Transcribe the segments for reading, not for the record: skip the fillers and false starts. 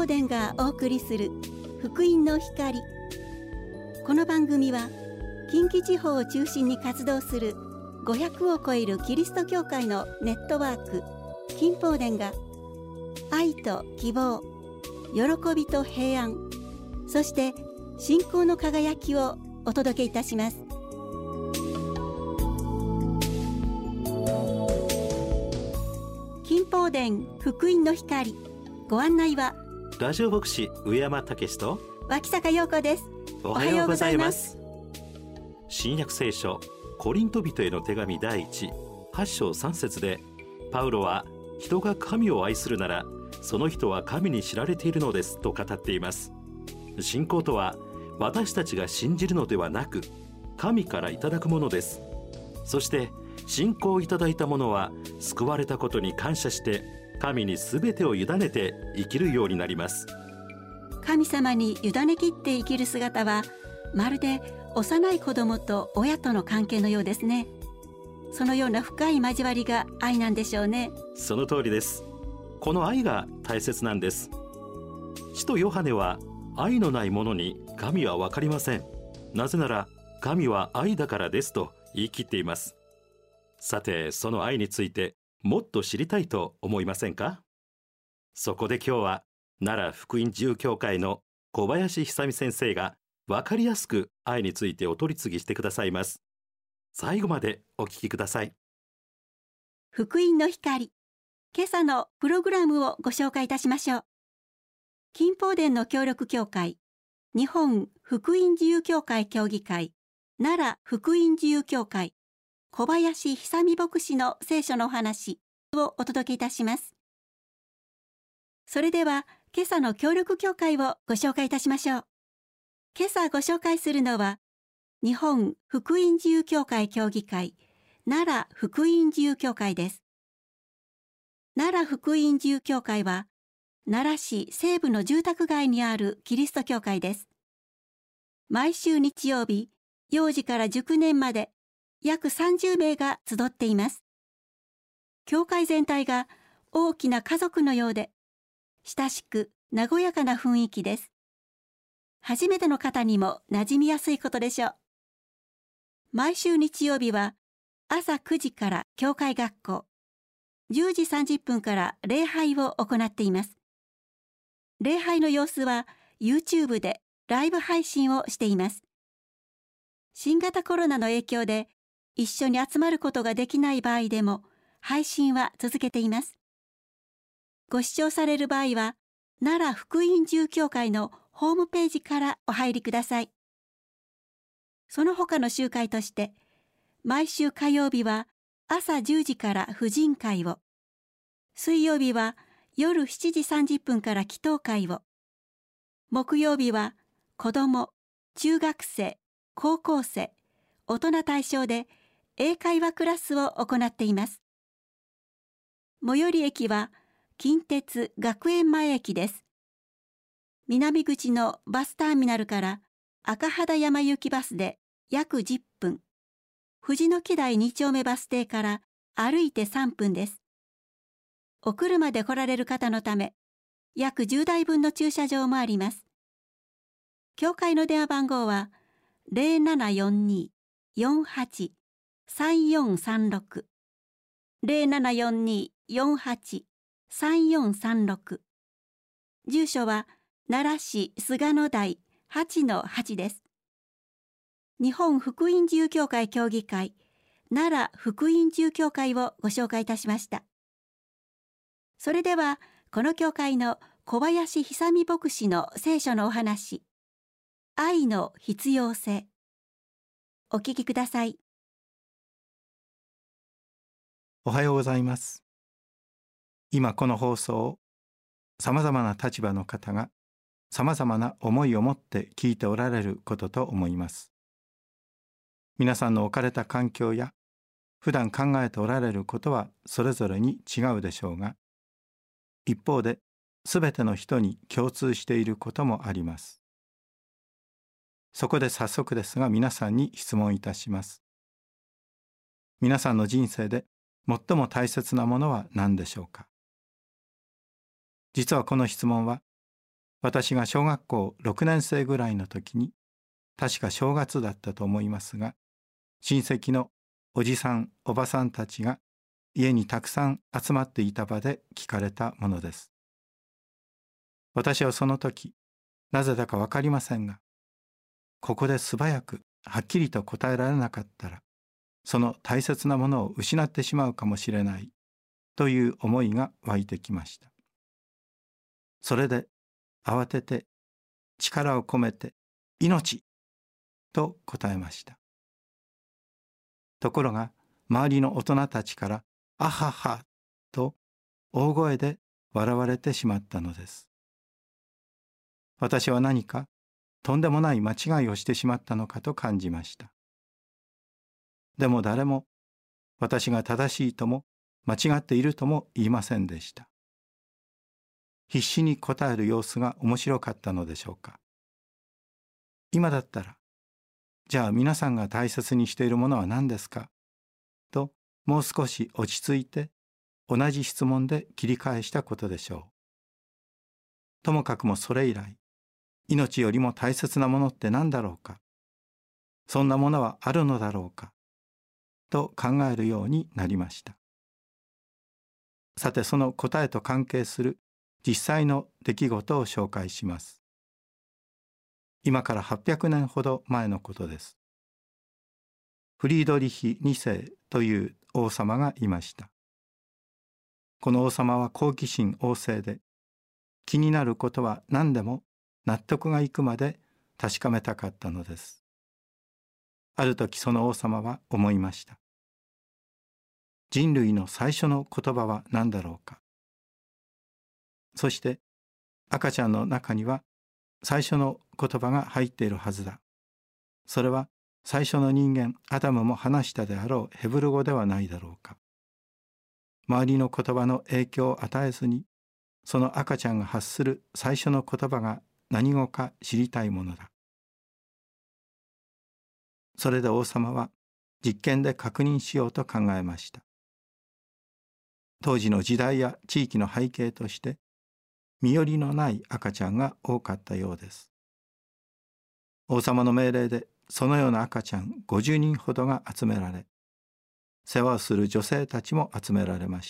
伝がお送りする福音の光。この番組は近畿地方を中心に活動する500を超えるキリスト教会のネットワーク近方伝が愛と希望、喜びと平安、そして信仰の輝きをお届けいたします。近方伝福音の光、ご案内はラジオ牧師上山武と脇坂陽子です。 おはようございます。新約聖書コリント人への手紙第1、8章3節で、パウロは人が神を愛するならその人は神に知られているのですと語っています。信仰とは私たちが信じるのではなく、神からいただくものです。そして信仰をいただいた者は救われたことに感謝して神に全てを委ねて生きるようになります。 神様に委ねきって生きる姿はまるで幼い子供と親との関係のようですね。そのような深い交わりが愛なんでしょうね。 その通りです。この愛が大切なんです。使徒ヨハネは愛のない者に神は分かりません。なぜなら神は愛だからですと言い切っています。さて、その愛についてもっと知りたいと思いませんか？そこで今日は奈良福音自由教会の小林久美先生が分かりやすく愛についてお取り次ぎしてくださいます。最後までお聞きください。 福音の光、今朝のプログラムをご紹介いたしましょう。近方伝の協力協会、日本福音自由教会協議会、奈良福音自由教会、小林久美牧師の聖書のお話をお届けいたします。それでは今朝の協力協会をご紹介いたしましょう。今朝ご紹介するのは日本福音自由教会協議会奈良福音自由教会です。奈良福音自由教会は奈良市西部の住宅街にあるキリスト教会です。毎週日曜日、幼児から熟年まで約30名が集っています。教会全体が大きな家族のようで、親しく和やかな雰囲気です。初めての方にも馴染みやすいことでしょう。毎週日曜日は朝9時から教会学校、10時30分から礼拝を行っています。礼拝の様子は YouTube でライブ配信をしています。新型コロナの影響で一緒に集まることができない場合でも配信は続けています。ご視聴される場合は奈良福音自由教会のホームページからお入りください。その他の集会として、毎週火曜日は朝10時から婦人会を、水曜日は夜7時30分から祈祷会を、木曜日は子ども、中学生、高校生、大人対象で英会話クラスを行っています。最寄り駅は近鉄学園前駅です。南口のバスターミナルから赤肌山行きバスで約10分、藤の木台2丁目バス停から歩いて3分です。お車で来られる方のため、約10台分の駐車場もあります。教会の電話番号は 0742-48-3436 0742-48-3436。住所は奈良市菅野台 8-8 です。日本福音自由教会協議会奈良福音自由教会をご紹介いたしました。それではこの教会の小林久美牧師の聖書のお話、愛の必要性、お聞きください。 おはようございます。今この放送をさまざまな立場の方がさまざまな思いを持って聞いておられることと思います。皆さんの置かれた環境や普段考えておられることはそれぞれに違うでしょうが、一方で、すべての人に共通していることもあります。そこで早速ですが、皆さんに質問いたします。皆さんの人生で最も大切なものは何でしょうか？実はこの質問は、 私が小学校6年生ぐらいの時に、確か正月だったと思いますが、親戚のおじさんおばさんたちが家にたくさん集まっていた場で聞かれたものです。私はその時、なぜだかわかりませんが、ここで素早くはっきりと答えられなかったら、その大切なものを失ってしまうかもしれないという思いが湧いてきました。それで慌てて力を込めて命と答えました。ところが周りの大人たちからあははと大声で笑われてしまったのです。私は何かとんでもない間違いをしてしまったのかと感じました。でも誰も私が正しいとも間違っているとも言いませんでした。必死に答える様子が面白かったのでしょうか。今だったら、じゃあ皆さんが大切にしているものは何ですかと、もう少し落ち着いて同じ質問で切り返したことでしょう。ともかくもそれ以来、命よりも大切なものって何だろうか、そんなものはあるのだろうかと考えるようになりました。さて、その答えと関係する実際の出来事を紹介します。今から800年ほど前のことです。フリードリヒ2世という王様がいました。この王様は好奇心旺盛で、気になることは何でも納得がいくまで確かめたかったのです。ある時その王様は思いました。人類の最初の言葉は何だろうか。そして赤ちゃんの中には最初の言葉が入っているはずだ。それは最初の人間アダムも話したであろうヘブル語ではないだろうか。周りの言葉の影響を与えずに、その赤ちゃんが発する最初の言葉が何語か知りたいものだ。それで王様は実験で確認しようと考えました。当時の時代や地域の背景として、身寄りのない赤ちゃんが多かったようです。王様の命令でそのような赤ちゃん50人ほどが集められ、世話をする女性たちも集められました。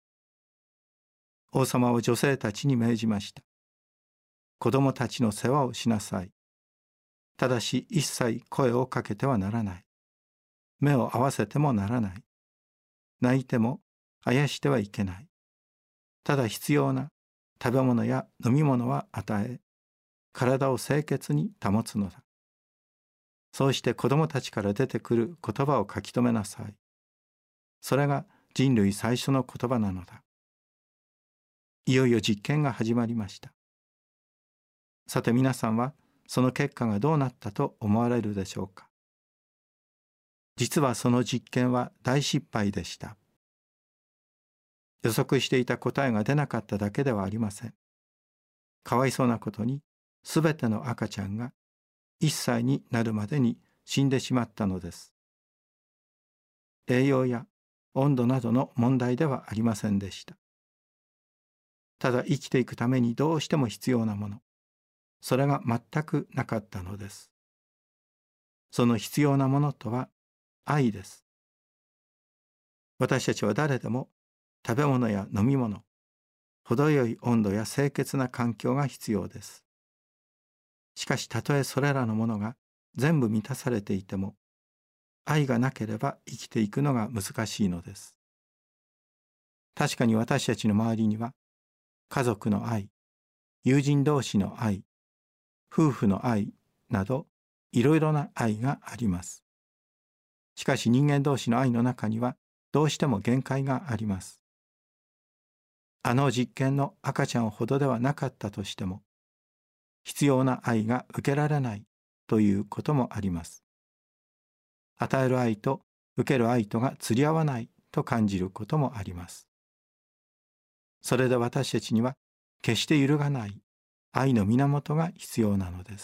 王様は女性たちに命じました。子供たちの世話をしなさい。ただし一切声をかけてはならない。目を合わせてもならない。泣いてもあやしてはいけない。ただ必要な食べ物や飲み物は与え、体を清潔に保つのだ。そうして子供たちから出てくる言葉を書き留めなさい。それが人類最初の言葉なのだ。いよいよ実験が始まりました。さて皆さんはその結果がどうなったと思われるでしょうか。実はその実験は大失敗でした。予測していた答えが出なかっただけではありません。かわいそうなことに、すべての赤ちゃんが1歳になるまでに死んでしまったのです。栄養や温度などの問題ではありませんでした。ただ生きていくためにどうしても必要なもの、それが全くなかったのです。その必要なものとは愛です。私たちは誰でも食べ物や飲み物、程よい温度や清潔な環境が必要です。しかしたとえそれらのものが全部満たされていても、愛がなければ生きていくのが難しいのです。確かに私たちの周りには、家族の愛、友人同士の愛、夫婦の愛など、いろいろな愛があります。しかし人間同士の愛の中には、どうしても限界があります。あの実験の赤ちゃんほどではなかったとしても、必要な愛が受けられないということもあります。与える愛と受ける愛とが釣り合わないと感じることもあります。それで私たちには決して揺るがない愛の源が必要なのです。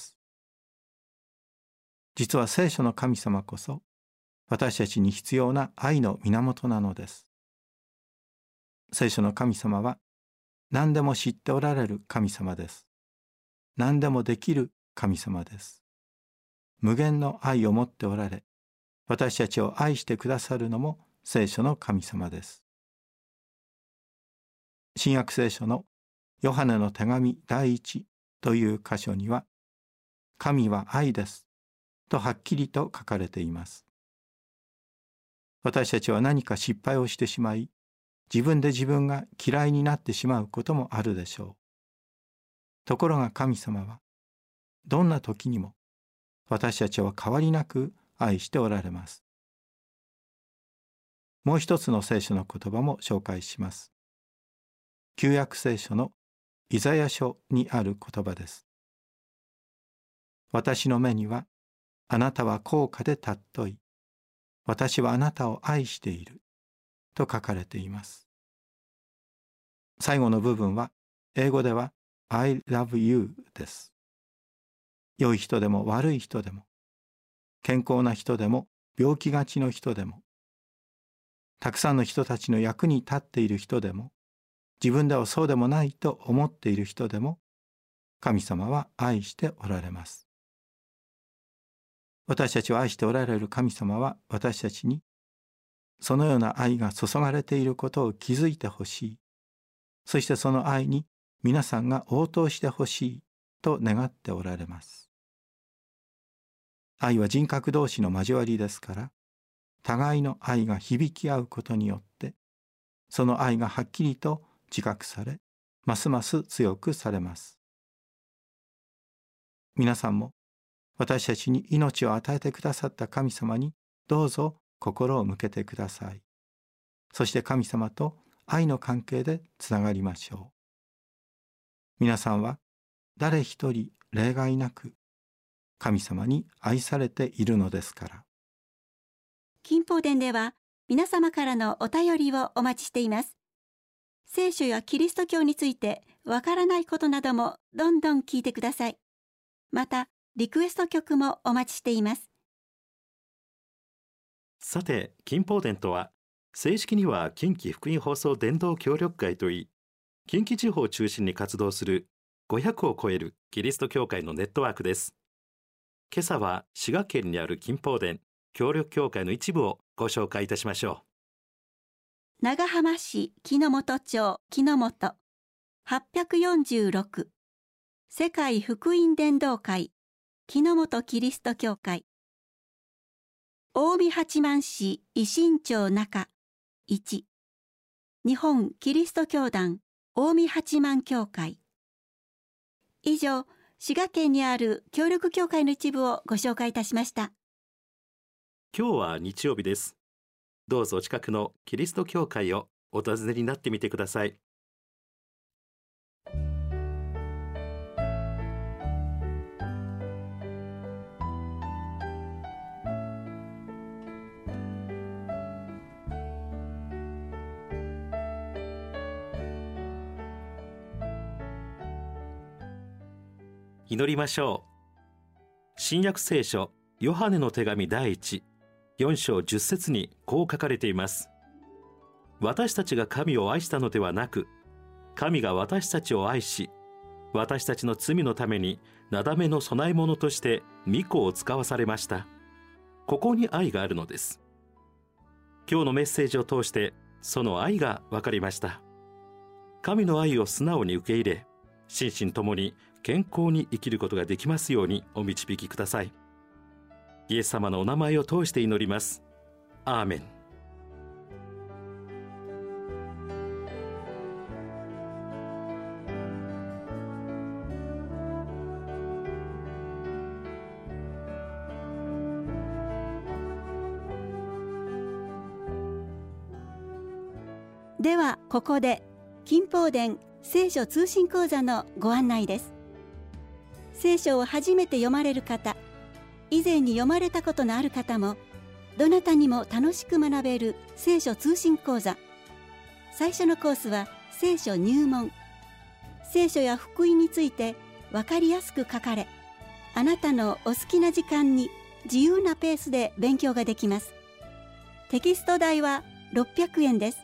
実は聖書の神様こそ私たちに必要な愛の源なのです。聖書の神様は何でも知っておられる神様です。 何でもできる神様です。無限の愛を持っておられ、私たちを愛してくださるのも聖書の神様です。新約聖書のヨハネの手紙第1という箇所には、神は愛ですとはっきりと書かれています。私たちは何か失敗をしてしまい、自分で自分が嫌いになってしまうこともあるでしょう。ところが神様は、どんな時にも私たちを変わりなく愛しておられます。もう一つの聖書の言葉も紹介します。旧約聖書のイザヤ書にある言葉です。私の目には、あなたは高価で尊い。私はあなたを愛している。と書かれています。最後の部分は、英語では I love you です。良い人でも悪い人でも、健康な人でも病気がちの人でも、たくさんの人たちの役に立っている人でも、自分ではそうでもないと思っている人でも、神様は愛しておられます。私たちを愛しておられる神様は、私たちにそのような愛が注がれていることを気づいてほしい。そしてその愛に皆さんが応答してほしいと願っておられます。愛は人格同士の交わりですから、互いの愛が響き合うことによって、その愛がはっきりと自覚され、ますます強くされます。皆さんも私たちに命を与えてくださった神様にどうぞ心を向けてください。そして神様と愛の関係でつながりましょう。皆さんは誰一人例外なく神様に愛されているのですから。 金宝殿では皆様からのお便りをお待ちしています。聖書やキリスト教についてわからないことなどもどんどん聞いてください。またリクエスト曲もお待ちしています。 さて、金宝殿とは正式には近畿福音放送伝道協力会といい、近畿地方を中心に活動する500を超えるキリスト教会のネットワークです。今朝は滋賀県にある金宝殿協力協会の一部をご紹介いたしましょう。長浜市木之本町木之本846世界福音伝道会木之本キリスト教会、近江八幡市維新町中1、日本キリスト教団近江八幡教会。以上、滋賀県にある協力教会の一部をご紹介いたしました。 今日は日曜日です。どうぞお近くのキリスト教会をお訪ねになってみてください。祈りましょう。新約聖書ヨハネの手紙第1、4章10節にこう書かれています。私たちが神を愛したのではなく、神が私たちを愛し、私たちの罪のためになだめの供え物として御子を使わされました。ここに愛があるのです。今日のメッセージを通してその愛が分かりました。神の愛を素直に受け入れ、心身ともに健康に生きることができますようにお導きください。イエス様のお名前を通して祈ります。アーメン。 ではここで金宝殿聖書通信講座のご案内です。聖書を初めて読まれる方、以前に読まれたことのある方も、どなたにも楽しく学べる聖書通信講座。最初のコースは聖書入門。聖書や福音について分かりやすく書かれ、あなたのお好きな時間に自由なペースで勉強ができます。テキスト代は600円です。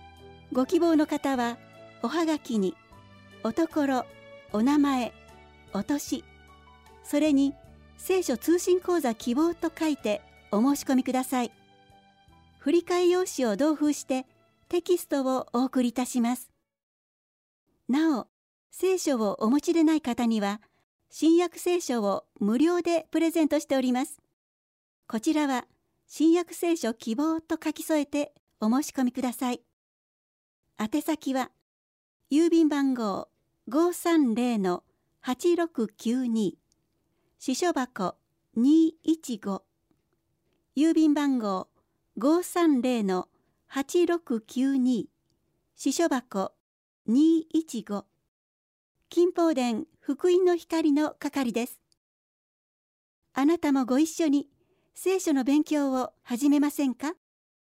ご希望の方はおはがきにおところ、お名前、 落とし、それに聖書通信講座希望と書いてお申し込みください。振替用紙を同封してテキストをお送りいたします。なお、聖書をお持ちでない方には新約聖書を無料でプレゼントしております。こちらは新約聖書希望と書き添えてお申し込みください。宛先は郵便番号 530-8692 支所箱215、郵便番号 530-8692 支所箱215、金宝殿福音の光の係です。あなたもご一緒に聖書の勉強を始めませんか？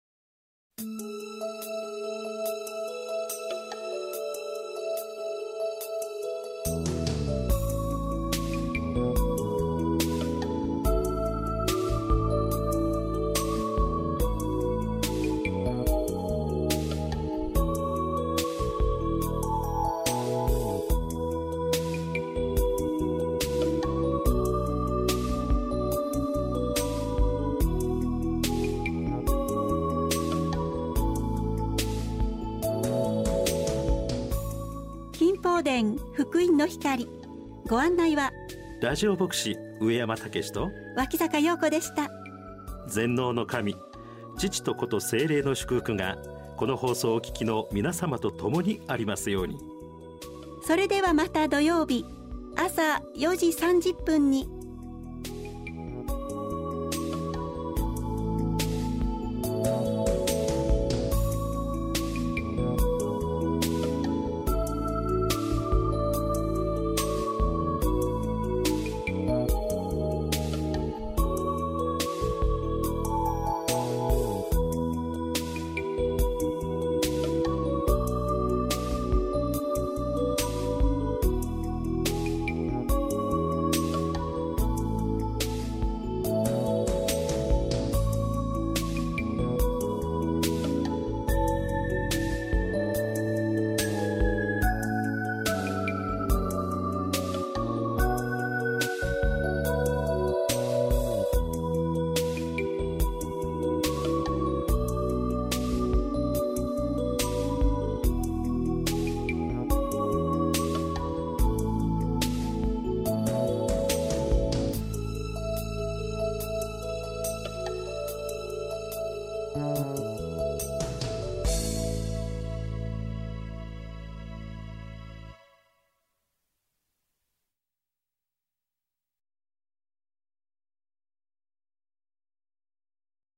金宝殿福音の光、ご案内はラジオ牧師上山武と脇坂陽子でした。 全能の神、父と子と聖霊の祝福がこの放送をお聞きの皆様と共にありますように。 それではまた土曜日朝4時30分に